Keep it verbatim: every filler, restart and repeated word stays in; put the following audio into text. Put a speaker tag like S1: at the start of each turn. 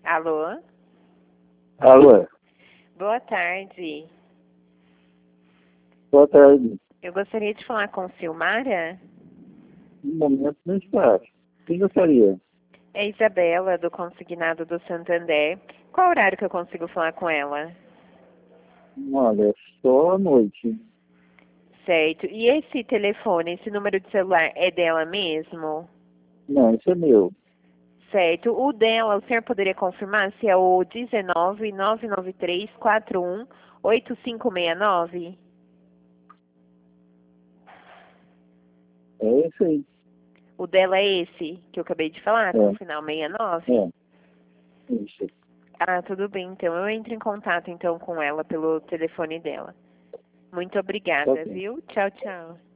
S1: Alô?
S2: Alô,
S1: Boa tarde.
S2: boa tarde.
S1: Eu gostaria de falar com Silmara.
S2: No momento não está. Quem gostaria?
S1: É Isabela, do Consignado do Santander. Qual horário que eu consigo falar com ela?
S2: Olha, só à noite.
S1: Certo. E esse telefone, esse número de celular é dela mesmo?
S2: Não, isso é meu.
S1: Certo. O dela, o senhor poderia confirmar se é o dezenove, nove nove três, quatro um, oito cinco seis nove?
S2: É isso aí.
S1: O dela é esse que eu acabei de falar, com o
S2: É,
S1: final sessenta e nove?
S2: é. Isso.
S1: Ah, tudo bem, então. Eu entro em contato, então, com ela pelo telefone dela. Muito
S2: Tá
S1: obrigada,
S2: bem.
S1: viu? Tchau, tchau.